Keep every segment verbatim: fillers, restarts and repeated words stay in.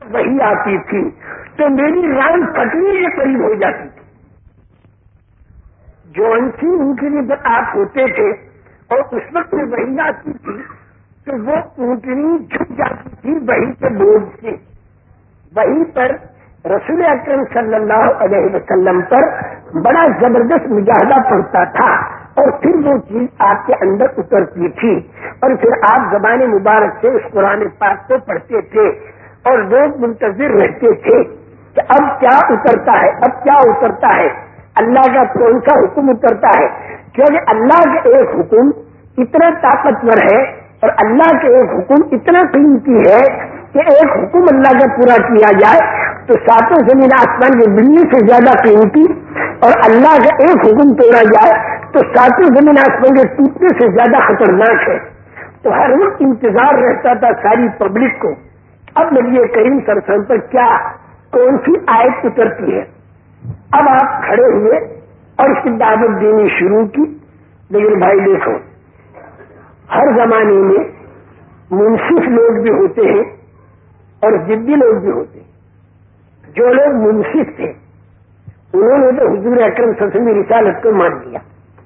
وہی آتی تھی تو میری ران پھٹنے کے قریب ہو جاتی تھی. جو انسی اونٹنی پر آپ ہوتے تھے اور اس وقت میں وہی آتی تھی تو وہ اونٹنی جھک جاتی تھی وہی کے بوجھ سے. وہی پر رسول اکرم صلی اللہ علیہ وسلم پر بڑا زبردست مجاہدہ پڑتا تھا اور پھر وہ چیز آپ کے اندر اترتی تھی اور پھر آپ زبان مبارک سے اس قرآن پاک کو پڑھتے تھے اور لوگ منتظر رہتے تھے کہ اب کیا اترتا ہے اب کیا اترتا ہے اللہ کا کون سا حکم اترتا ہے. کیونکہ اللہ کا ایک حکم اتنا طاقتور ہے اور اللہ کا ایک حکم اتنا قیمتی ہے کہ ایک حکم اللہ کا پورا کیا جائے تو ساتوں زمین آسمان کے بلّی سے زیادہ قیمتی اور اللہ کا ایک حکم توڑا جائے تو ساتوں زمین آسمان کے ٹوٹنے سے زیادہ خطرناک ہے. تو ہر وقت انتظار رہتا تھا ساری پبلک کو اب نبی کریم صلی اللہ علیہ وسلم پر کیا کون سی آیت اترتی ہے. اب آپ کھڑے ہوئے اور اس کی دعوت دینی شروع کی. لیکن بھائی دیکھو ہر زمانے میں منصف لوگ بھی ہوتے ہیں اور ضدی لوگ بھی ہوتے ہیں. جو لوگ منصف تھے انہوں نے تو حضور اکرم صلی اللہ علیہ وسلم کی رسالت کو مان لیا.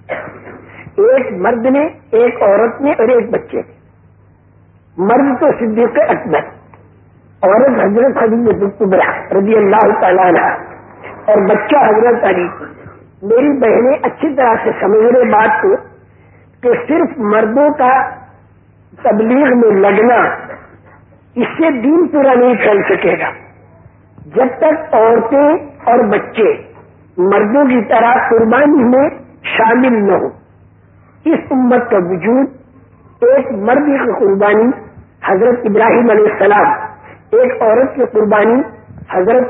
ایک مرد نے ایک عورت نے اور ایک بچے نے. مرد تو صدیق اکبر عورت حضرت خدیجہ کبریٰ رضی اللہ تعالیٰ عنہ اور بچہ حضرت علی. میری بہنیں اچھی طرح سے سمجھ رہے بات کو کہ صرف مردوں کا تبلیغ میں لگنا اس سے دین پورا نہیں پھیل سکے گا جب تک عورتیں اور بچے مردوں کی طرح قربانی میں شامل نہ ہو. اس امت کا وجود ایک مرد کی قربانی حضرت ابراہیم علیہ السلام, ایک عورت کی قربانی حضرت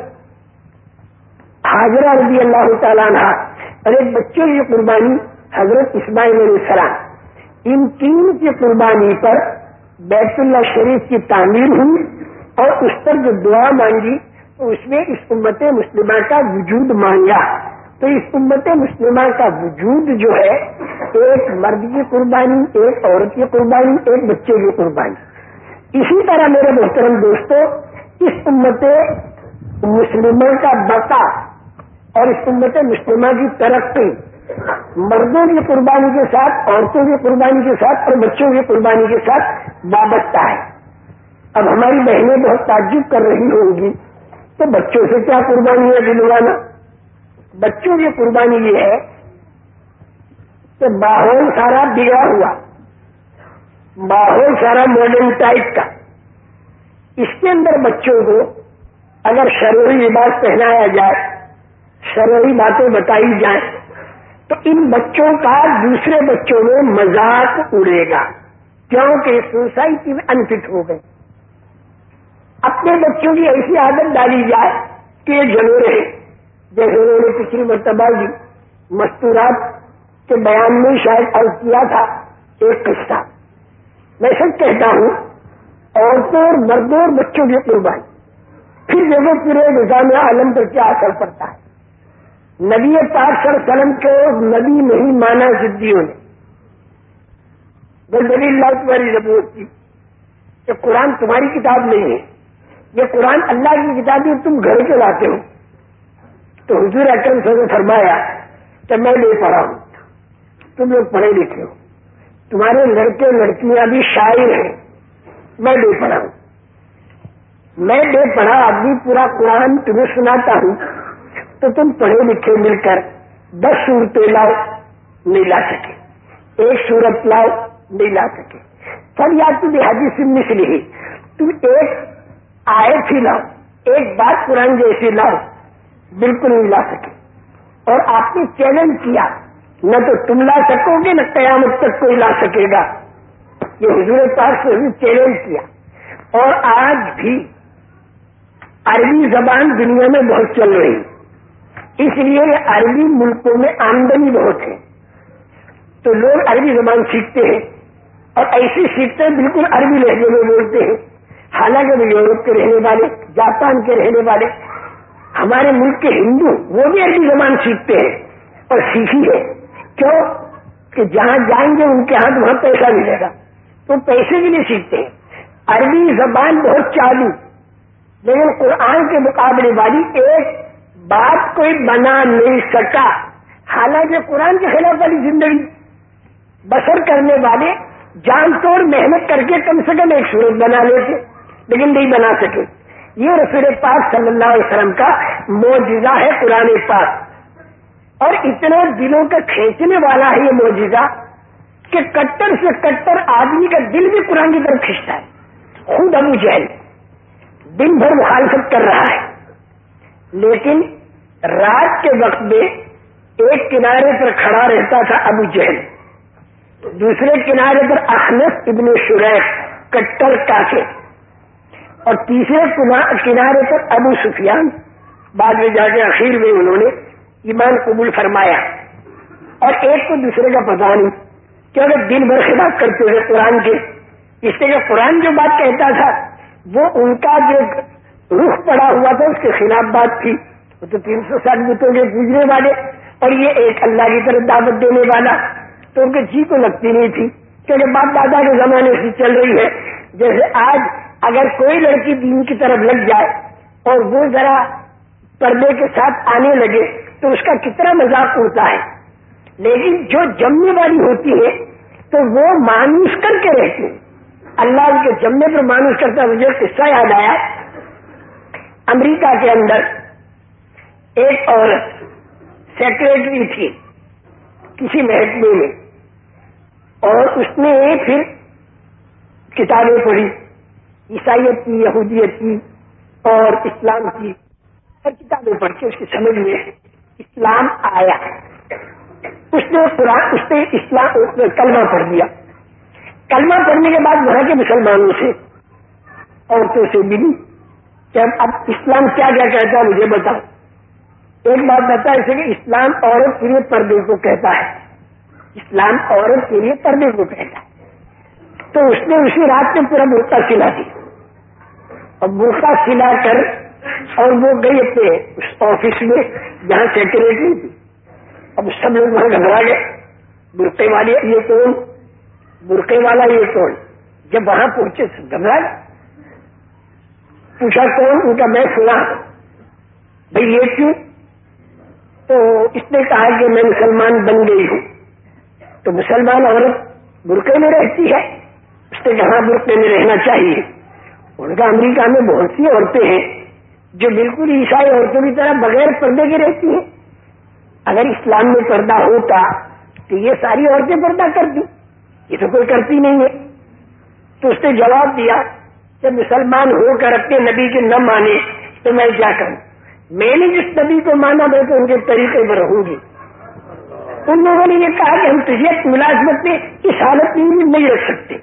حاجرہ رضی اللہ تعالیٰ عنہ اور ایک بچے کی قربانی حضرت اسماعیل علیہ السلام. ان تین کی قربانی پر بیت اللہ شریف کی تعمیر ہوئی اور اس پر جو دعا مانگی تو اس میں اس امت مسلمہ کا وجود مانگا. تو اس امت مسلمہ کا وجود جو ہے ایک مرد کی قربانی, ایک عورت کی قربانی, ایک بچے کی قربانی. اسی طرح میرے محترم دوستو اس امت مسلمہ کا بقا اور اس امت مسلمہ کی ترقی مردوں کی قربانی کے ساتھ, عورتوں کی قربانی کے ساتھ اور بچوں کی قربانی کے ساتھ وابستہ ہے. اب ہماری بہنیں بہت تعجب کر رہی ہوں گی تو بچوں سے کیا قربانی ہے دلوانا. بچوں کی قربانی یہ ہے کہ ماحول سارا بگڑا ہوا, ماحول سارا ماڈرن ٹائپ کا, اس کے اندر بچوں کو اگر شرعی لباس پہنایا جائے, شرعی باتیں بتائی جائیں تو ان بچوں کا دوسرے بچوں میں مذاق اڑے گا کیونکہ سوسائٹی میں انفٹ ہو گئے. اپنے بچوں کی ایسی عادت ڈالی جائے کہ یہ جلو رہے, جیسے انہوں نے پچھلی مرتبہ بھی مستورات کے بیان میں شاید عرض کیا تھا ایک قصہ. میں سب کہتا ہوں عورتوں اور مردوں اور بچوں کی قربانی پھر دیکھو پورے نظام عالم پر کیا اثر پڑتا ہے. نبی پاک صلی اللہ علیہ وسلم کو نبی نہیں مانا ضدیوں نے. نبی اللہ تمہاری ضرورت کی کہ قرآن تمہاری کتاب نہیں ہے, یہ قرآن اللہ کی کتاب ہے, تم گھر کے لاتے ہو. تو حضور اکرم صلی اللہ علیہ وسلم نے فرمایا کہ میں نہیں پڑھا ہوں, تم لوگ پڑھے لکھے ہو, تمہارے لڑکے لڑکیاں بھی شاعر ہیں, میں نہیں پڑھا ہوں. میں بے پڑھا آدمی پورا قرآن تمہیں سناتا ہوں تو تم پڑھے لکھے مل کر دس صورتیں لاؤ, نہیں لا سکے. ایک صورت لاؤ, نہیں لا سکے. سب یاد تم حدیث مثل ہی تم ایک آیت ہی لاؤ, ایک بات قرآن جیسی لاؤ, بالکل نہیں لا سکے. اور آپ نے چیلنج کیا, نہ تو تم لا سکو گے نہ قیامت تک کوئی لا سکے گا. یہ حضور پاک سے بھی چیلنج کیا. اور آج بھی عربی زبان دنیا میں بہت چل رہی, اس لیے عربی ملکوں میں آمدنی بہت ہے تو لوگ عربی زبان سیکھتے ہیں اور ایسے سیکھتے ہیں بالکل عربی لہجے میں بولتے ہیں. حالانکہ وہ یورپ کے رہنے والے, جاپان کے رہنے والے, ہمارے ملک کے ہندو وہ بھی عربی زبان سیکھتے ہیں اور سیکھی ہے. کیوں کہ جہاں جائیں گے ان کے ہاتھ وہاں پیسہ ملے گا تو پیسے کے لیے سیکھتے ہیں. عربی زبان بہت چالو, لیکن قرآن کے مقابلے والی ایک بات کوئی بنا نہیں سکا. حالانکہ قرآن کے خلاف والی زندگی بسر کرنے والے جان توڑ محنت کر کے کم سے کم ایک صورت بنا لیتے، لیکن نہیں بنا سکے. یہ رسول پاک صلی اللہ علیہ وسلم کا معجزہ ہے قرآن پاک، اور اتنے دلوں کا کھینچنے والا ہے یہ معجزہ کہ کٹر سے کٹر آدمی کا دل بھی قرآن کی طرف کھینچتا ہے. خود ابو جہل دن بھر مخالفت کر رہا ہے، لیکن رات کے وقت میں ایک کنارے پر کھڑا رہتا تھا ابو جہل، دوسرے کنارے پر اخنس ابن شریح کٹر کافر، اور تیسرے کنارے پر ابو سفیان. بعد میں جا کے اخیر میں انہوں نے ایمان قبول فرمایا، اور ایک تو دوسرے کا پتہ نہیں کیونکہ دن بھر خلاف کرتے ہوئے قرآن کے. اس لیے قرآن جو بات کہتا تھا وہ ان کا جو رخ پڑا ہوا تھا اس کے خلاف بات تھی. وہ تو تین سو ساٹھ بتوں کے پوجنے والے، اور یہ ایک اللہ کی طرف دعوت دینے والا، تو ان کے جی کو لگتی نہیں تھی کیونکہ باپ دادا کے زمانے سے چل رہی ہے. جیسے آج اگر کوئی لڑکی دین کی طرف لگ جائے اور وہ ذرا پردے کے ساتھ آنے لگے تو اس کا کتنا مذاق ہوتا ہے، لیکن جو جمنے والی ہوتی ہے تو وہ مانوس کر کے رہتی ہے. اللہ ان کے جمنے پر مانوس کرتا. مجھے قصہ یاد آیا، امریکہ کے اندر ایک عورت سیکریٹری تھی کسی محکمے میں، اور اس نے پھر کتابیں پڑھی عیسائیت کی، یہودیت کی اور اسلام کی، اور کتابیں پڑھ کے اس کی سمجھ میں اسلام آیا. اس نے قرآن اس نے اسلام اس نے کلمہ پڑھ دیا. کلمہ پڑھنے کے بعد وہاں کے مسلمانوں سے عورتوں سے ملی کہ اب اسلام کیا کیا کہتا ہے مجھے بتاؤ. ایک بات بتا اسے کہ اسلام عورت کے لیے پردے کو کہتا ہے، اسلام عورت کے لیے پردے کو کہتا ہے. تو اس نے اسی رات میں پورا برقع سلا دیا، اور برقع سلا کر اور وہ گئی اپنے اس آفس میں جہاں سیکریٹری تھی. اب سب لوگ وہاں گھبرا گئے، برقعے والے یہ کون، برقعے والا یہ کون. جب وہاں پہنچے گھبرا گئے، پوچھا کون، ان کا میں سنا. بھائی یہ کیوں؟ تو اس نے کہا کہ میں مسلمان بن گئی ہوں. تو مسلمان عورت برقعے میں رہتی ہے؟ اس نے کہا برقعے میں رہنا چاہیے. ان کا امریکہ میں بہت سی عورتیں ہیں جو بالکل عیسائی عورتوں کی طرح بغیر پردے کے رہتی ہیں. اگر اسلام میں پردہ ہوتا تو یہ ساری عورتیں پردہ کرتی، یہ تو کوئی کرتی نہیں ہے. تو اس نے جواب دیا کہ مسلمان ہو کر اپنے نبی کے نہ مانے تو میں کیا کروں، میں نے جس نبی کو مانا میں تو ان کے طریقے پر رہوں گی. ان لوگوں نے یہ کہا کہ ہم تجھے ملازمت میں اس حالت میں نہیں رکھ سکتے.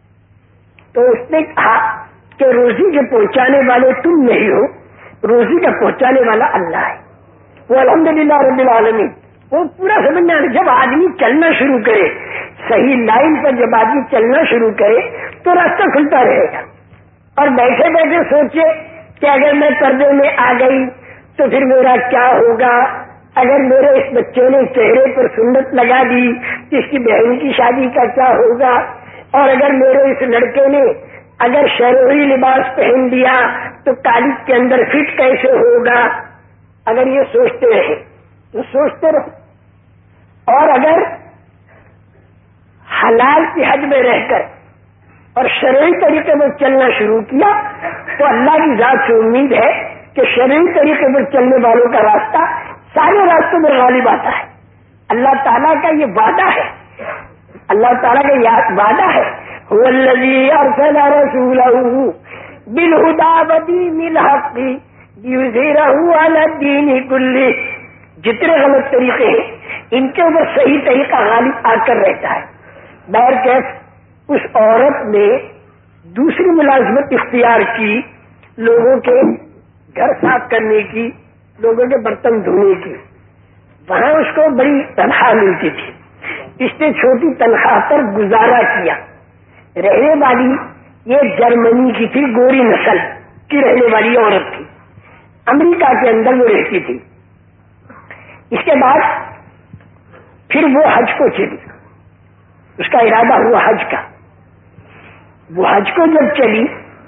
تو اس نے کہا کہ روزی کے پہنچانے والے تم نہیں ہو، روزی کا پہنچانے والا اللہ ہے. وہ الحمدللہ رب العالمین. وہ پورا سمجھنا ہے. جب آدمی چلنا شروع کرے صحیح لائن پر، جب آدمی چلنا شروع کرے تو راستہ کھلتا رہے گا. اور بیٹھے بیٹھے سوچے کہ اگر میں پردے میں آ گئی تو پھر میرا کیا ہوگا، اگر میرے اس بچے نے چہرے پر سنت لگا دی تو اس کی بہن کی شادی کا کیا ہوگا، اور اگر میرے اس لڑکے نے اگر شرعی لباس پہن لیا تو کالج کے اندر فٹ کیسے ہوگا. اگر یہ سوچتے رہے تو سوچتے رہو، اور اگر حلال کی حد میں رہ کر اور شرعی طریقے پر چلنا شروع کیا تو اللہ کی ذات سے امید ہے کہ شرعی طریقے پر چلنے والوں کا راستہ سارے راستوں میں غالب آتا ہے. اللہ تعالیٰ کا یہ وعدہ ہے، اللہ تعالیٰ کا یہ وعدہ ہے هو الذي ارسل رسوله بالهدى ودين الحق ليظهره على الدين كله. جتنے غلط طریقے ہیں ان کے اوپر صحیح طریقہ غالب آ کر رہتا ہے. بہرکیف اس عورت نے دوسری ملازمت اختیار کی، لوگوں کے گھر صاف کرنے کی، لوگوں کے برتن دھونے کی. وہاں اس کو بڑی تنخواہ ملتی تھی. اس نے چھوٹی تنخواہ پر گزارا کیا. رہنے والی یہ جرمنی کی تھی، گوری نسل کی رہنے والی عورت تھی، امریکہ کے اندر وہ رہتی تھی. اس کے بعد پھر وہ حج کو چلی، اس کا ارادہ ہوا حج کا. وہ حج کو جب چلی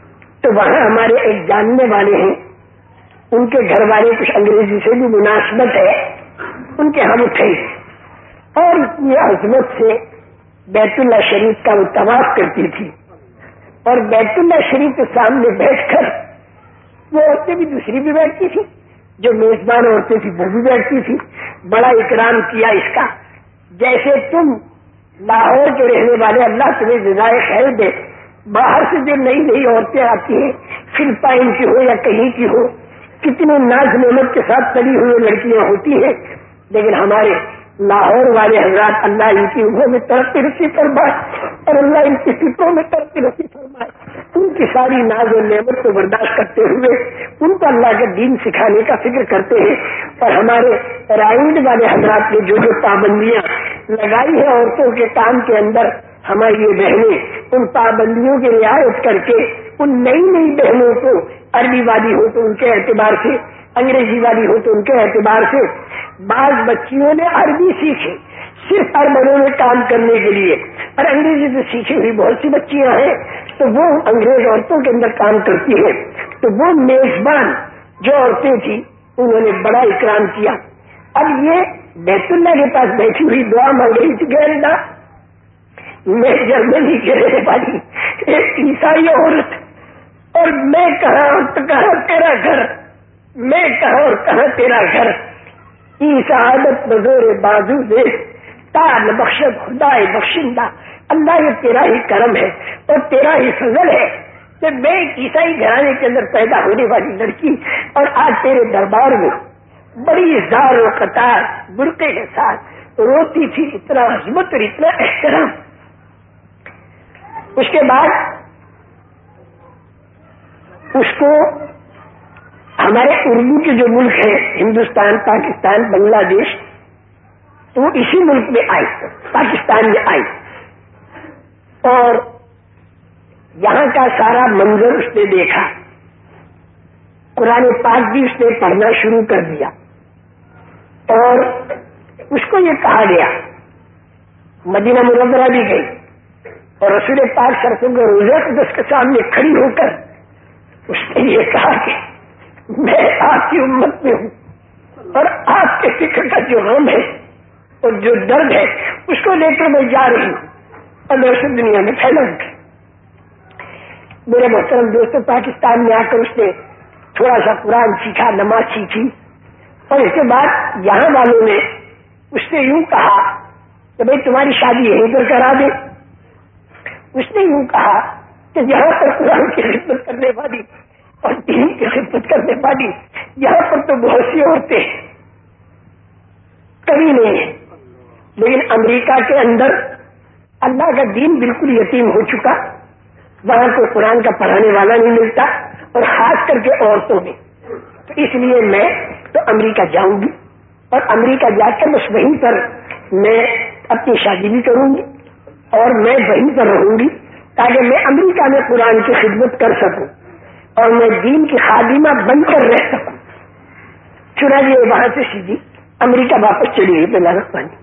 تو وہاں ہمارے ایک جاننے والے ہیں، ان کے گھر والے کچھ انگریزی سے بھی مناسبت ہے، ان کے ہم اٹھے اور اتنی عظمت سے بیت اللہ شریف کا وہ طواف کرتی تھی، اور بیت اللہ شریف کے سامنے بیٹھ کر وہ عورتیں بھی دوسری بھی بیٹھتی تھی، جو میزبان عورتیں تھی وہ بھی بیٹھتی تھی. بڑا اکرام کیا اس کا، جیسے تم لاہور کے رہنے والے، اللہ تمہیں جزائے خیر دے، باہر سے جو نئی نئی عورتیں آتی ہیں، فلپائن کی ہو یا کہیں کی ہو، کتنے ناز نعمت کے ساتھ پلی ہوئی لڑکیاں ہوتی ہیں، لیکن ہمارے لاہور والے حضرات اللہ ان کی عمروں میں ترقی نصیب فرمائے اور اللہ ان کی فکروں میں ترقی نصیب فرمائے. ان کی ساری ناز و نعمت کو برداشت کرتے ہوئے ان کو اللہ کے دین سکھانے کا فکر کرتے ہیں. اور ہمارے رائنڈ والے حضرات نے جو جو پابندیاں لگائی ہیں عورتوں کے کام کے اندر، ہماری یہ بہنیں ان پابندیوں کی رعایت کر کے ان نئی نئی بہنوں کو، عربی والی ہو تو ان کے اعتبار سے، انگریزی والی ہو تو ان کے اعتبار سے، بعض بچیوں نے عربی سیکھی صرف اربنوں میں کام کرنے کے لیے، اور انگریزی سے سیکھی ہوئی بہت سی بچیاں ہیں تو وہ انگریز عورتوں کے اندر کام کرتی ہیں. تو وہ میزبان جو عورتیں تھیں انہوں نے بڑا اکرام کیا. اب یہ بیت اللہ کے پاس بیٹھی ہوئی دعا مانگ رہی تھی کہ اللہ میں جرمنی کے رہنے والی ایک عیسائی عورت، اور میں کہاں اور کہاں تیرا گھر، میں کہاں اور کہاں تیرا گھر، ای سعادت بزور بازو دے تار بخشت خدائے بخشندہ. اللہ یہ تیرا ہی کرم ہے اور تیرا ہی فضل ہے کہ میں ایک عیسائی گھرانے کے اندر پیدا ہونے والی لڑکی اور آج تیرے دربار میں بڑی زار و قطار برقعے کے ساتھ روتی تھی. اتنا عظمت اور اتنا احترام. اس کے بعد اس کو ہمارے اردو کے جو ملک ہیں ہندوستان، پاکستان، بنگلہ دیش، تو وہ اسی ملک میں آئی، پاکستان میں آئی، اور یہاں کا سارا منظر اس نے دیکھا. قرآن پاک بھی اس نے پڑھنا شروع کر دیا اور اس کو یہ کہا گیا، مدینہ منورہ بھی گئی اور رسول پاک سرسوں کے روزہ اقدس کے سامنے کھڑی ہو کر اس نے یہ کہا کہ میں آپ کی امت میں ہوں اور آپ کے فکر کا جو غم ہے اور جو درد ہے اس کو لے کر میں جا رہی ہوں اور میں اسے دنیا میں پھیلاؤں گی. میرے محترم دوستوں، پاکستان میں آ کر اس نے تھوڑا سا قرآن سیکھا، نماز سیکھی، اور اس کے بعد یہاں والوں نے اس نے یوں کہا کہ بھائی تمہاری شادی یہیں پر کرا دے. اس نے یوں کہا کہ یہاں پر قرآن کی خدمت کرنے والی اور دین کی خدمت کرنے والی یہاں پر تو بہت سی عورتیں کبھی نہیں ہیں، لیکن امریکہ کے اندر اللہ کا دین بالکل یتیم ہو چکا، وہاں کوئی قرآن کا پڑھانے والا نہیں ملتا، اور خاص کر کے عورتوں میں. تو اس لیے میں تو امریکہ جاؤں گی اور امریکہ جا کر بس وہیں پر میں اپنی شادی بھی کروں گی اور میں وہیں پر رہوں گی تاکہ میں امریکہ میں قرآن کی خدمت کر سکوں اور میں دین کی خادمہ بن کر رہ سکوں. چنانچہ وہاں سے سیدھی امریکہ واپس چلی گئی بلا رحمانی.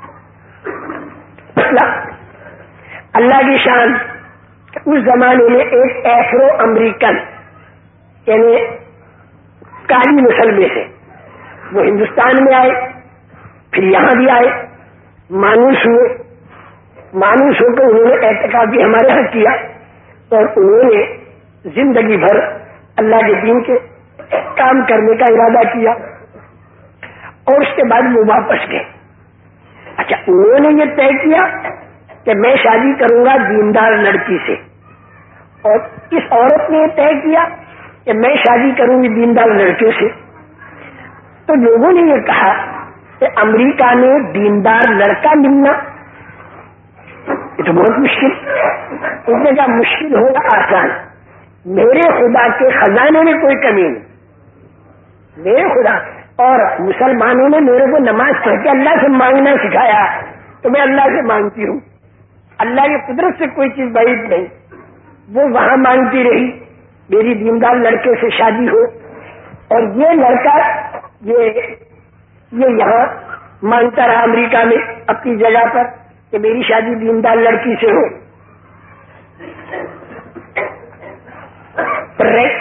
اللہ کی شان، اس زمانے میں ایک ایفرو امریکن یعنی کالی نسل میں سے وہ ہندوستان میں آئے، پھر یہاں بھی آئے، مانوس ہوئے. مانوس ہو کر انہوں نے اعتقاد بھی ہمارے یہاں کیا اور انہوں نے زندگی بھر اللہ کے دین کے کام کرنے کا ارادہ کیا اور اس کے بعد وہ واپس گئے. اچھا، انہوں نے یہ طے کیا کہ میں شادی کروں گا دیندار لڑکی سے، اور اس عورت نے یہ طے کیا کہ میں شادی کروں گی دیندار لڑکے سے. تو لوگوں نے یہ کہا کہ امریکہ میں دیندار لڑکا ملنا یہ تو بہت مشکل. اس نے کہا مشکل ہوگا آسان، میرے خدا کے خزانے میں کوئی کمی نہیں. میرے خدا اور مسلمانوں نے میرے کو نماز پڑھ کے اللہ سے مانگنا سکھایا تو میں اللہ سے مانگتی ہوں. اللہ کی قدرت سے کوئی چیز بعید نہیں. وہ وہاں مانگتی رہی میری دیندار لڑکے سے شادی ہو، اور یہ لڑکا یہ یہ یہاں مانگتا رہا امریکہ میں اپنی جگہ پر کہ میری شادی دیندار لڑکی سے ہو. پر رہے،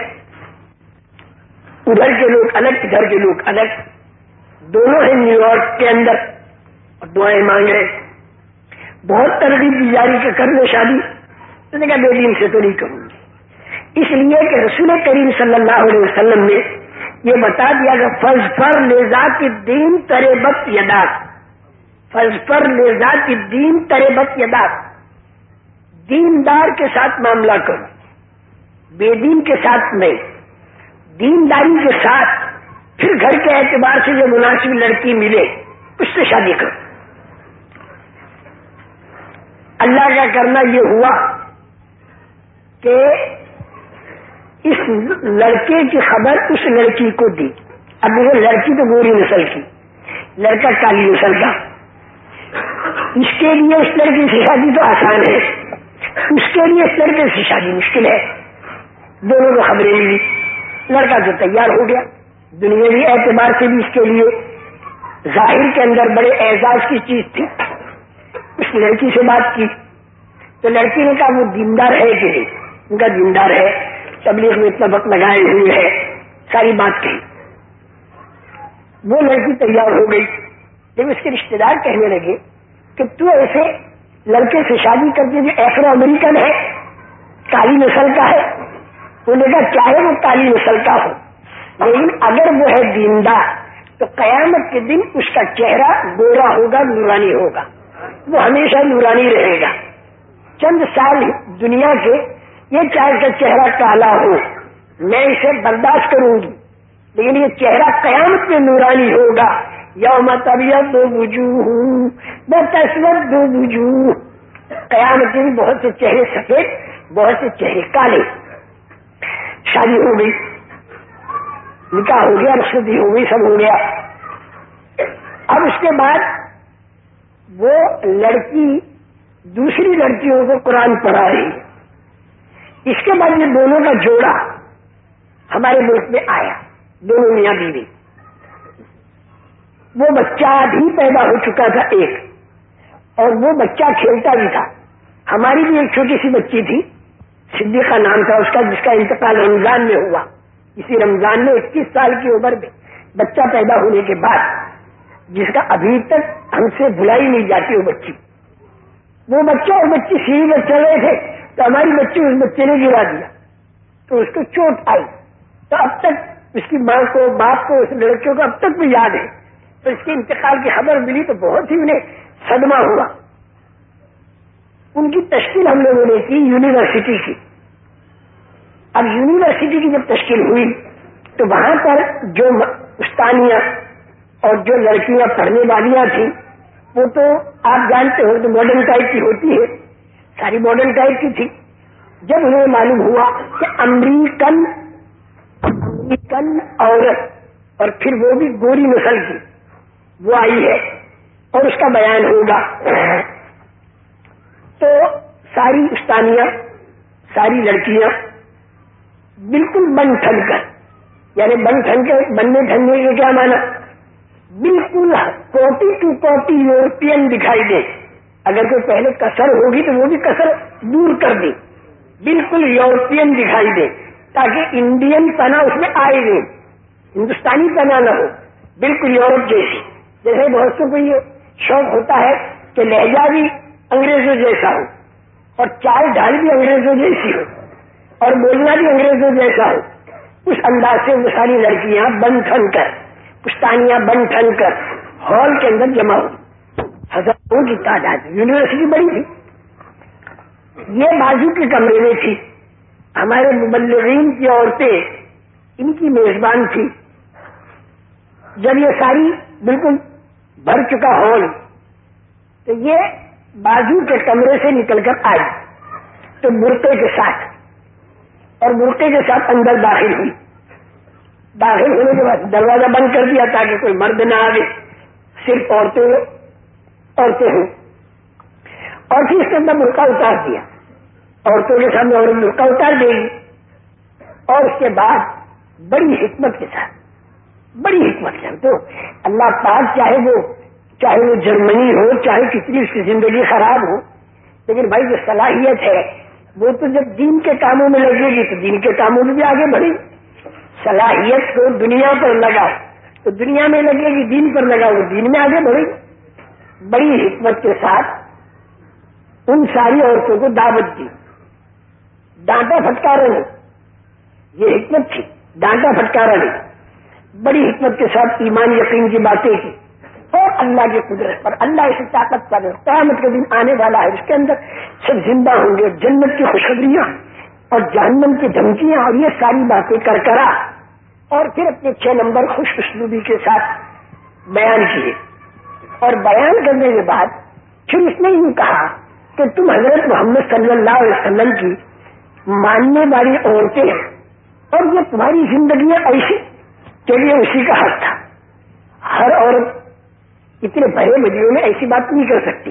ادھر کے لوگ الگ ادھر کے لوگ الگ، دونوں ہیں نیو یارک کے اندر، اور دعائیں مانگ رہے، بہت ترغیب دی جاری کہ کر لو شادی، میں نے کہا بے دین سے تو نہیں کروں گی، اس لیے کہ رسول کریم صلی اللہ علیہ وسلم نے یہ بتا دیا کہ فاظفر لذات الدین تربت یداک، فاظفر لذات الدین تربت یداک، دیندار کے ساتھ معاملہ کرو، بے دین کے ساتھ نہیں، دینداری کے ساتھ، پھر گھر کے اعتبار سے جو مناسب لڑکی ملے اس سے شادی کرو۔ اللہ کا کرنا یہ ہوا کہ اس لڑکے کی خبر اس لڑکی کو دی، اب وہ لڑکی تو گوری نسل کی، لڑکا کالی نسل کا، اس کے لیے اس لڑکی سے شادی تو آسان ہے، اس کے لیے اس لڑکے سے شادی مشکل ہے، دونوں کو خبریں ملی، لڑکا تو تیار ہو گیا، دنیاوی اعتبار سے بھی اس کے لیے ظاہر کے اندر بڑے اعزاز کی چیز تھی، اس لڑکی سے بات کی تو لڑکی نے کہا وہ دیندار ہے کہ نہیں، ان کا دیندار ہے، تبلیغ میں اتنا وقت لگائے ہوئے ہے، ساری بات کہی، وہ لڑکی تیار ہو گئی، جب اس کے رشتے دار کہنے لگے کہ تو ایسے لڑکے سے شادی کر کے جو ایفرو امریکن ہے، کالی نسل کا ہے، انہوں نے کہا چاہے وہ کالی نسل کا ہو لیکن اگر وہ ہے دیندار تو قیامت کے دن اس کا چہرہ گورا ہوگا، نورانی ہوگا، وہ ہمیشہ نورانی رہے گا، چند سال دنیا کے یہ چاہے کا چہرہ کالا ہو میں اسے برداشت کروں گی، لیکن یہ چہرہ قیامت میں نورانی ہوگا، یوم تبیض وجوہ وتسود وجوہ، قیامت میں بہت سے چہرے سفید، بہت سے چہرے کالے۔ شادی ہو گئی، نکاح ہو گیا، رخصتی ہو گئی، سب ہو گیا۔ اب اس کے بعد وہ لڑکی دوسری لڑکیوں کو قرآن پڑھا رہی، اس کے بعد یہ دونوں کا جوڑا ہمارے ملک میں آیا، دونوں میاں بیوی، وہ بچہ بھی پیدا ہو چکا تھا ایک، اور وہ بچہ کھیلتا بھی تھا۔ ہماری بھی ایک چھوٹی سی بچی تھی، صدیقہ نام تھا اس کا، جس کا انتقال رمضان میں ہوا، اسی رمضان میں اکیس سال کی عمر میں بچہ پیدا ہونے کے بعد، جس کا ابھی تک ہم سے بھلائی نہیں جاتی وہ بچی، وہ بچہ اور بچی سیڑھی پر چل رہے تھے تو ہماری بچی اس بچے نے گرا دیا تو اس کو چوٹ آئی، تو اب تک اس کی ماں کو، باپ کو، اس لڑکیوں کو اب تک بھی یاد ہے، تو اس کے انتقال کی خبر ملی تو بہت ہی انہیں صدمہ ہوا۔ ان کی تشکیل ہم لوگوں نے کی یونیورسٹی کی۔ اب یونیورسٹی کی جب تشکیل ہوئی تو وہاں پر جو استانیاں اور جو لڑکیاں پڑھنے والیاں تھیں وہ تو آپ جانتے ہو تو ماڈرن ٹائپ کی ہوتی ہے، ساری ماڈرن ٹائپ کی تھی۔ جب انہیں معلوم ہوا کہ امریکن امریکن عورت اور پھر وہ بھی گوری نسل کی وہ آئی ہے اور اس کا بیان ہوگا، تو ساری استانیاں، ساری لڑکیاں بالکل بن ٹھن کر، یعنی بن ٹھن کے بننے ٹھننے کے کیا مانا، بالکل کاپی ٹو کاپی یورپین دکھائی دے، اگر کوئی پہلے کسر ہوگی تو وہ بھی کسر دور کر دے، بالکل یورپین دکھائی دے تاکہ انڈین پنا اس میں آئے نہیں، ہندوستانی پنا نہ ہو، بالکل یورپ جیسی۔ جیسے بہت سے کو یہ شوق ہوتا ہے کہ لہجہ بھی انگریزوں جیسا ہو اور چال ڈھال بھی انگریزوں جیسی ہو اور بولنا بھی انگریزوں جیسا ہو، اس انداز سے وہ ساری لڑکیاں بن ٹھن کر، پشتانیاں بن ٹھن کر ہال کے اندر جمع ہوئی، ہزاروں کی تعداد، یونیورسٹی بڑی تھی، یہ بازو کے کمرے میں تھی، ہمارے مبلغین کی عورتیں ان کی میزبان تھی۔ جب یہ ساری بالکل بھر چکا ہال تو یہ بازو کے کمرے سے نکل کر آئی تو برقعے کے ساتھ اور برقعے کے ساتھ اندر داخل ہوئی، داخل ہونے کے بعد دروازہ بند کر دیا تاکہ کوئی مرد نہ آئے، صرف عورتیں عورتیں ہوں، اور پھر اس کے اندر برقع اتار دیا، عورتوں کے سامنے عورت برقع اتار دے گی، اور اس کے بعد بڑی حکمت کے ساتھ، بڑی حکمت کے تو اللہ پاک چاہے وہ چاہے وہ جرمنی ہو، چاہے کتنی اس کی زندگی خراب ہو، لیکن بھائی جو صلاحیت ہے وہ تو جب دین کے کاموں میں لگے گی تو دین کے کاموں میں بھی آگے بڑھے گی. صلاحیت کو دنیا پر لگاؤ تو دنیا میں لگے گی, دین پر لگاؤ تو دین میں آگے بڑھے گی. بڑی حکمت کے ساتھ ان ساری عورتوں کو دعوت دی, ڈانٹا پھٹکارا نہیں. یہ حکمت تھی, ڈانٹا پھٹکارا نہیں. بڑی حکمت کے ساتھ ایمان یقین کی باتیں کی اور اللہ کی قدرت پر, اللہ ایسی طاقت پر قیامت کا دن آنے والا ہے اس کے اندر سب زندہ ہوں گے, جنت کی خوشخبریاں اور جہنم کی دھمکیاں اور یہ ساری باتیں کر کرا اور پھر اپنے چھ نمبر خوش اسلوبی کے ساتھ بیان کیے. اور بیان کرنے کے بعد پھر اس نے یوں کہا کہ تم حضرت محمد صلی اللہ علیہ وسلم کی ماننے والی عورتیں ہیں اور یہ تمہاری زندگیاں ایسی کہ یہ اسی کا حق تھا. ہر عورت اتنے بڑے مجموعے میں ایسی بات نہیں کر سکتی.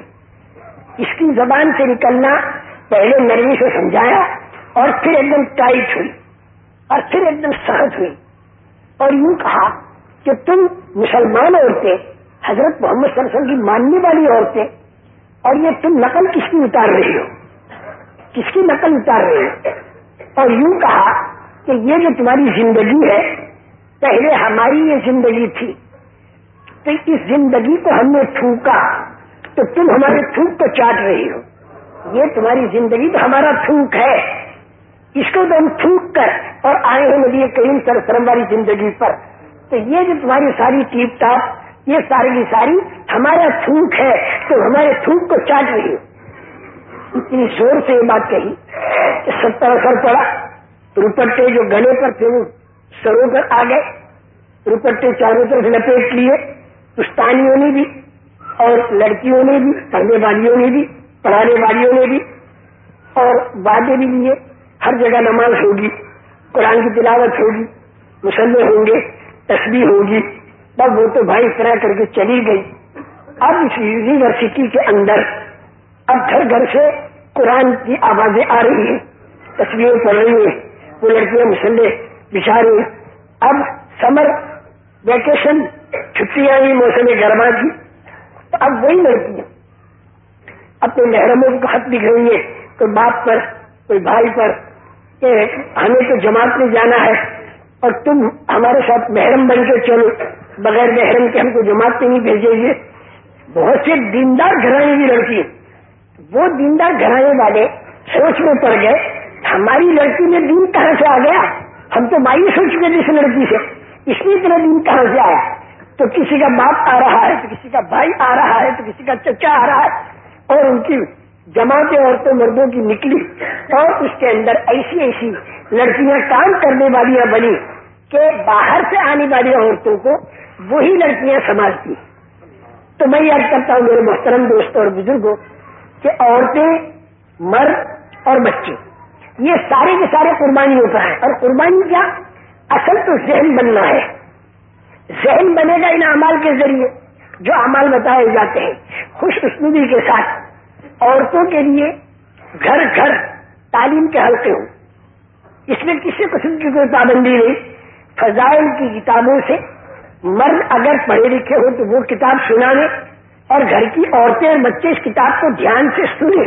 اس کی زبان سے نکلنا پہلے نرمی سے سمجھایا اور پھر ایک دم ٹائٹ ہوئی اور پھر ایک دم سخت ہوئی اور یوں کہا کہ تم مسلمان عورتیں حضرت محمد صلی اللہ علیہ وسلم کی ماننے والی عورتیں اور یہ تم نقل کس کی اتار رہی ہو, کس کی نقل اتار رہی ہو. اور یوں کہا کہ یہ جو تمہاری زندگی ہے پہلے ہماری یہ زندگی تھی تو اس زندگی کو ہم نے تھوکا تو تم ہمارے تھوک کو چاٹ رہی ہو. یہ تمہاری زندگی تو ہمارا تھوک ہے, اس کو تو ہم تھوک کر اور آئے ہیں نبی کریم صلی اللہ علیہ وسلم والی زندگی پر. تو یہ جو تمہاری ساری ٹیپ ٹاپ یہ ساری کی ساری ہمارا تھوک ہے تو ہمارے تھوک کو چاٹ رہی ہو. اتنی زور سے یہ بات کہی کہ سب پر اثر پڑا. روپٹے جو گلے پر تھے وہ سروں پر آ گئے, روپٹے چاروں طرف لپیٹ لیے. پشتانیوں نے بھی اور لڑکیوں نے بھی, پڑھنے والیوں نے بھی, پڑھانے والیوں نے بھی, اور وعدے بھی لیے ہر جگہ نماز ہوگی, قرآن کی تلاوت ہوگی, مصلی ہوں گے, تسبیح ہوگی. تب وہ تو بھائی اس طرح کر کے چلی گئی. اب اس یونیورسٹی کے اندر اب گھر گھر سے قرآن کی آوازیں آ رہی ہیں, تصویریں پڑھ رہی ہیں, وہ لڑکیاں مصلی بچھا رہی ہیں. اب سمر ویکیشن چھٹیاں ہوئی موسم گرما کی, تو اب وہی لڑکیاں اپنے محرموں کو خط لکھ رہی ہیں, کوئی باپ پر کوئی بھائی پر کہ ہمیں تو جماعت میں جانا ہے اور تم ہمارے ساتھ محرم بن کے چلو, بغیر محرم کے ہم کو جماعت میں نہیں بھیجے گے. بہت سے دیندار گھرانے کی لڑکی, وہ دیندار گھرانے والے سوچ میں پڑ گئے ہماری لڑکی میں دین کہاں سے آ گیا, ہم تو مایوس ہو چکے تھے اس لڑکی سے, اس میں اتنا دین کہاں سے آیا. تو کسی کا باپ آ رہا ہے تو کسی کا بھائی آ رہا ہے تو کسی کا چچا آ رہا ہے, اور ان کی جماعتیں عورتوں مردوں کی نکلی اور اس کے اندر ایسی ایسی لڑکیاں کام کرنے والیاں بنی کہ باہر سے آنے والی عورتوں کو وہی لڑکیاں سنبھالتی. تو میں یاد کرتا ہوں میرے محترم دوستوں اور بزرگوں کہ عورتیں, مرد اور بچے یہ سارے کے سارے قربانیوں پر ہیں. اور قربانی کیا, اصل تو ذہن بننا ہے. ذہن بنے گا ان اعمال کے ذریعے جو اعمال بتائے جاتے ہیں. خوش اسلوبی کے ساتھ عورتوں کے لیے گھر گھر تعلیم کے حلقے ہوں, اس میں کسی قسم کی کوئی پابندی نہیں. فضائل کی کتابوں سے مرد اگر پڑھے لکھے ہو تو وہ کتاب سنانے اور گھر کی عورتیں اور بچے اس کتاب کو دھیان سے سنیں.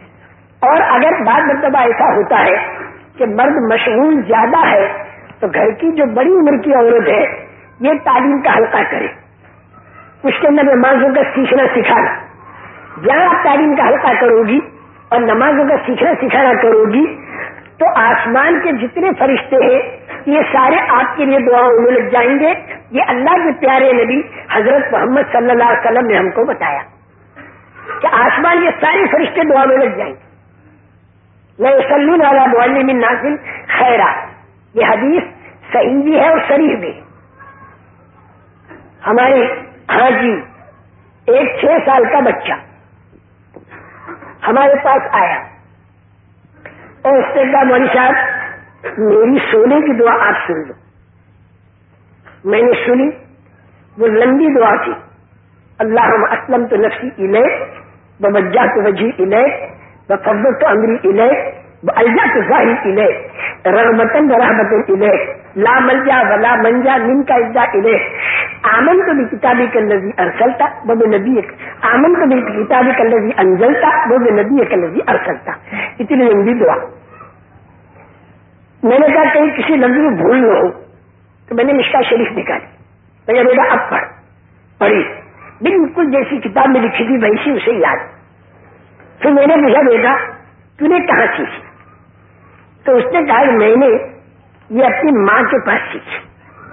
اور اگر بعض مرتبہ ایسا ہوتا ہے کہ مرد مشغول زیادہ ہے تو گھر کی جو بڑی عمر کی عورت ہے یہ تعلیم کا حلقہ کرے, اس کے اندر نمازوں کا سیکھنا سکھانا. جہاں آپ تعلیم کا حلقہ کرو گی اور نمازوں کا سیکھنا سکھانا کرو گی تو آسمان کے جتنے فرشتے ہیں یہ سارے آپ کے لیے دعاؤں میں لگ جائیں گے. یہ اللہ کے پیارے نبی حضرت محمد صلی اللہ علیہ وسلم نے ہم کو بتایا کہ آسمان کے سارے فرشتے دعا میں لگ جائیں گے. میں وسلم علی معلم الناس خیرا, یہ حدیث صحیح بھی ہے اور صریح بھی. ہمارے ہاں جی ایک چھ سال کا بچہ ہمارے پاس آیا اور اس نے کہا مولوی صاحب میری سونے کی دعا آپ سن لو. میں نے سنی, وہ لمبی دعا تھی. اللہم اسلمت نفسی الیک ووجہت وجہی الیک وفوضت امری الیک والجأت ظہری الیک رغبۃ ورہبۃ الیک لا ملجا ولا منجا منک الا الیک آمنت بکتابک الذی ارسلت و بنبیک، آمنت بکتابک الذی انزلت و بنبیک الذی ارسلت، اتنی لمبی دعا. میں نے کہا کہیں کسی لفظ میں بھول نہ ہو، تو میں نے مشکاۃ شریف نکالی. میں نے بیٹا اب پڑھ، پڑھی، بالکل جیسی کتاب میں لکھی تھی ویسی اسے یاد. پھر میں نے پوچھا بیٹا تو نے کہاں سیکھی؟ تو اس نے کہا میں نے یہ اپنی ماں کے پاس سیکھی.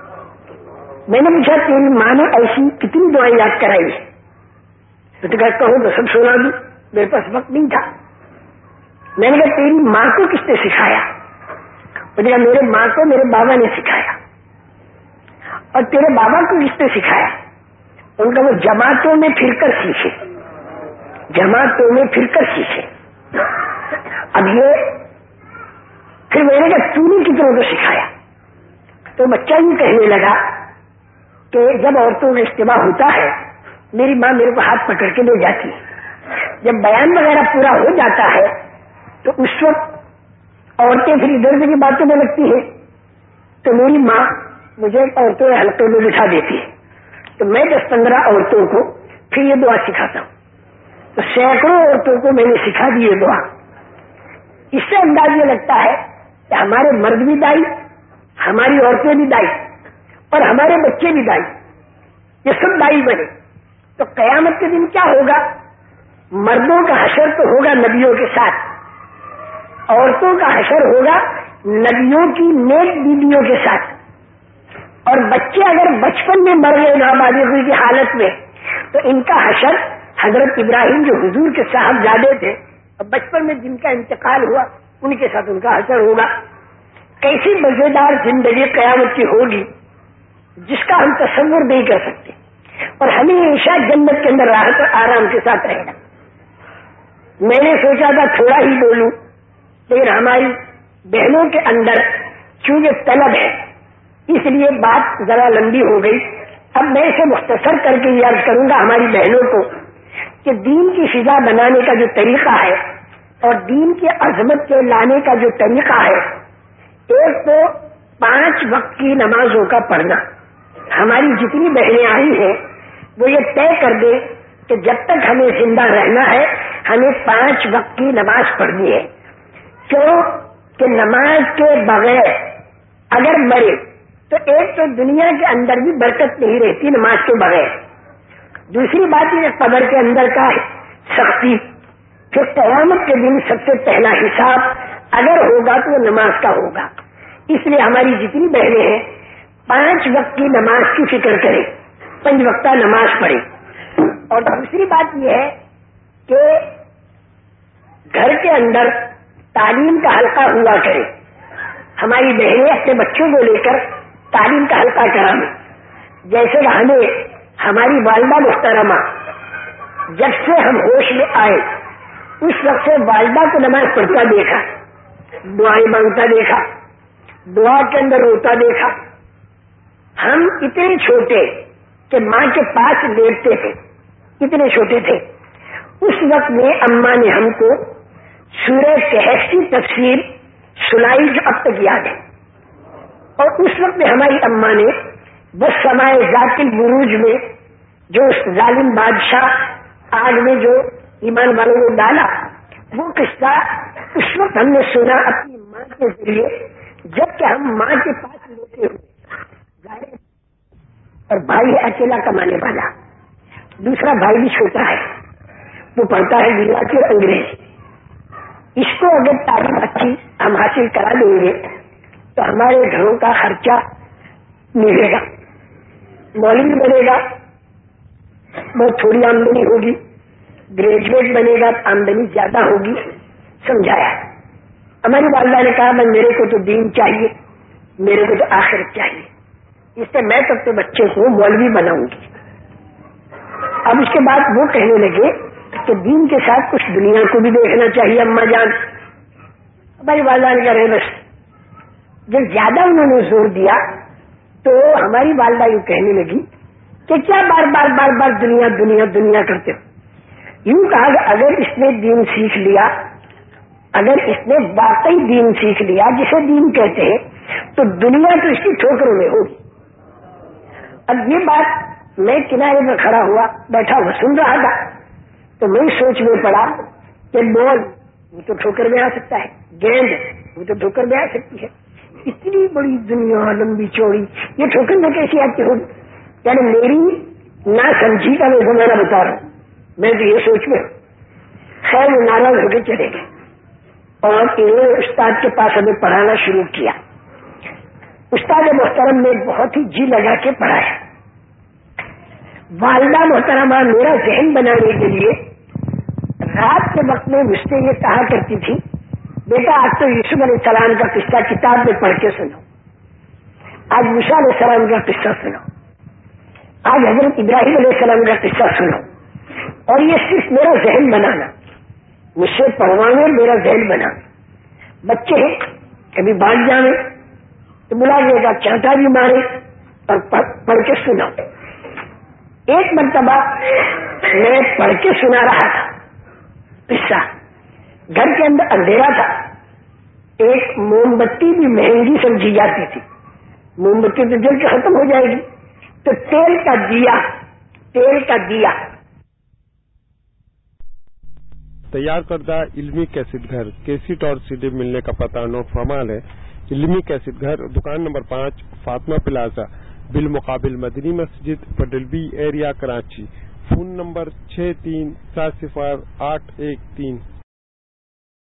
میں نے پوچھا تیری ماں نے ایسی کتنی دعائیں یاد کرائی ہے؟ تو کہا کہو تو سب سنا دوں، میرے پاس وقت نہیں تھا. میں نے کہا تیری ماں کو کس نے سکھایا؟ مجھے کہا میرے ماں کو میرے بابا نے سکھایا. اور تیرے بابا کو کس نے سکھایا؟ ان کا وہ جماعتوں میں پھر کر سیکھے، جماعتوں میں پھر کر سیکھے. اب یہ پھر میں نے کہا تو نے کتنوں کو سکھایا؟ تو بچہ یوں کہنے لگا کہ جب عورتوں کا اجتماع ہوتا ہے میری ماں میرے کو ہاتھ پکڑ کے لے جاتی ہے، جب بیان وغیرہ پورا ہو جاتا ہے تو اس وقت عورتیں پھر ادھر ادھر کی باتوں میں لگتی ہیں، تو میری ماں مجھے عورتوں کے حلقے میں بٹھا دیتی ہے. تو میں دس پندرہ عورتوں کو پھر یہ دعا سکھاتا ہوں. تو سینکڑوں عورتوں کو میں نے سکھا دی یہ دعا. اس سے انداز یہ لگتا ہے کہ ہمارے مرد بھی دائی، ہماری عورتیں بھی دائی، اور ہمارے بچے بھی دائی، یہ سب دائی بنے. تو قیامت کے دن کیا ہوگا؟ مردوں کا حشر تو ہوگا نبیوں کے ساتھ، عورتوں کا حشر ہوگا نبیوں کی نیک بیویوں کے ساتھ. اور بچے اگر بچپن میں مر گئے نابالغی کی حالت میں تو ان کا حشر حضرت ابراہیم جو حضور کے صاحبزادے تھے اور بچپن میں جن کا انتقال ہوا ان کے ساتھ ان کا حشر ہوگا. کیسی مزیدار زندگی قیامت کی ہوگی جس کا ہم تصور نہیں کر سکتے، اور ہمیشہ جنت کے اندر راحت اور آرام کے ساتھ رہنا. میں نے سوچا تھا تھوڑا ہی بولوں، لیکن ہماری بہنوں کے اندر چونکہ طلب ہے اس لیے بات ذرا لمبی ہو گئی. اب میں اسے مختصر کر کے یاد کروں گا ہماری بہنوں کو کہ دین کی فضا بنانے کا جو طریقہ ہے اور دین کی عظمت کے لانے کا جو طریقہ ہے، ایک تو پانچ وقت کی نمازوں کا پڑھنا. ہماری جتنی بہنیں آئی ہیں وہ یہ طے کر دیں کہ جب تک ہمیں زندہ رہنا ہے ہمیں پانچ وقت کی نماز پڑھنی ہے. کیوں کہ نماز کے بغیر اگر مرے تو ایک تو دنیا کے اندر بھی برکت نہیں رہتی نماز کے بغیر. دوسری بات یہ قبر کے اندر کا سختی، پھر قیامت کے دن سب سے پہلا حساب اگر ہوگا تو وہ نماز کا ہوگا. اس لیے ہماری جتنی بہنیں ہیں پانچ وقت کی نماز کی فکر کریں، پنج وقتہ نماز پڑھیں. اور دوسری بات یہ ہے کہ گھر کے اندر تعلیم کا حلقہ ہوا کرے. ہماری بہنیں اپنے بچوں کو لے کر تعلیم کا حلقہ کرائیں. جیسے ہمیں ہماری والدہ محترمہ جب سے ہم ہوش میں آئے اس وقت سے والدہ کو نماز پڑھتا دیکھا، دعائیں مانگتا دیکھا، دعا کے اندر روتا دیکھا. ہم اتنے چھوٹے کہ ماں کے پاس لیٹتے تھے، اتنے چھوٹے تھے، اس وقت میں اماں نے ہم کو سورہ کہف کی تفسیر سنائی جو اب تک یاد ہے. اور اس وقت میں ہماری اماں نے بس سمائے ذات البروج میں جو اس ظالم بادشاہ آگ میں جو ایمان والوں کو ڈالا وہ قصہ اس وقت ہم نے سنا اپنی ماں کے ذریعے، جب کہ ہم ماں کے پاس لیتے ہوئے. اور بھائی ہے اکیلا کمانے والا، دوسرا بھائی بھی چھوٹا ہے، وہ پڑھتا ہے گجراتی اور انگریزی. اس کو اگر تعلیم اچھی ہم حاصل کرا لیں گے تو ہمارے گھروں کا خرچہ ملے گا، مولوی بنے گا بہت تھوڑی آمدنی ہوگی، گریجویٹ بنے گا آمدنی زیادہ ہوگی. سمجھایا. ہماری والدہ نے کہا میں میرے کو تو دین چاہیے، میرے کو تو آخرت چاہیے، اس سے میں تب تو بچے کو مولوی بناؤں گی. اب اس کے بعد وہ کہنے لگے کہ دین کے ساتھ کچھ دنیا کو بھی دیکھنا چاہیے اماں جان. ہماری والدہ نے کہا بس. جب زیادہ انہوں نے زور دیا تو ہماری والدہ یوں کہنے لگی کہ کیا بار بار بار بار دنیا دنیا دنیا کرتے ہو. یوں کہا کہ اگر اس نے دین سیکھ لیا، اگر اس نے واقعی دین سیکھ لیا جسے دین کہتے ہیں، تو دنیا تو اس کی ٹھوکروں میں ہوگی. اب یہ بات میں کنارے میں کھڑا ہوا بیٹھا ہوا سن رہا تھا تو میں سوچ میں پڑا کہ بال وہ تو ٹھوکر میں آ سکتا ہے, گیند وہ تو ٹھوکر میں آ سکتی ہے, اتنی بڑی دنیا لمبی چوڑی یہ ٹھوکر میں کیسی آتی ہوگی. یعنی میری نہ سمجھی کا میں زمانہ بتا رہا ہوں, میں تو یہ سوچ میں. خیر وہ ناراض ہو کے چلے گئے اور انہوں استاد کے پاس ہمیں پڑھانا شروع کیا. استاد محترم نے بہت ہی جی لگا کے پڑھایا. والدہ محترمہ میرا ذہن بنانے کے لیے رات کے وقت میں مجھ سے یہ کہا کرتی تھی, بیٹا آج تو یوسف علیہ السلام کا قصہ کتاب میں پڑھ کے سنو, آج موسیٰ علیہ السلام کا قصہ سنو, آج حضرت ابراہیم علیہ السلام کا قصہ سنو. اور یہ صرف میرا ذہن بنانا, مجھ سے پڑھوانے میرا ذہن بنانا. بچے کبھی بھاگ جانے تو بلا دے گا, چانٹا بھی مارے اور پڑھ کے سنا. ایک مرتبہ میں پڑھ کے سنا رہا تھا قصہ, گھر کے اندر اندھیرا تھا, ایک موم بتی بھی مہنگی سمجھی جاتی تھی, موم بتی تو جل کے ختم ہو جائے گی, تو تیل کا دیا تیل کا دیا تیار کردہ علمی کیسٹ گھر کیسٹ اور سی ڈی ملنے کا پتہ نوٹ فرما لیں. علمی کیسٹ گھر دکان نمبر پانچ فاطمہ پلازا بالمقابل مدنی مسجد پڈلبی ایریا کراچی. فون نمبر چھ تین سات صفر آٹھ ایک تین.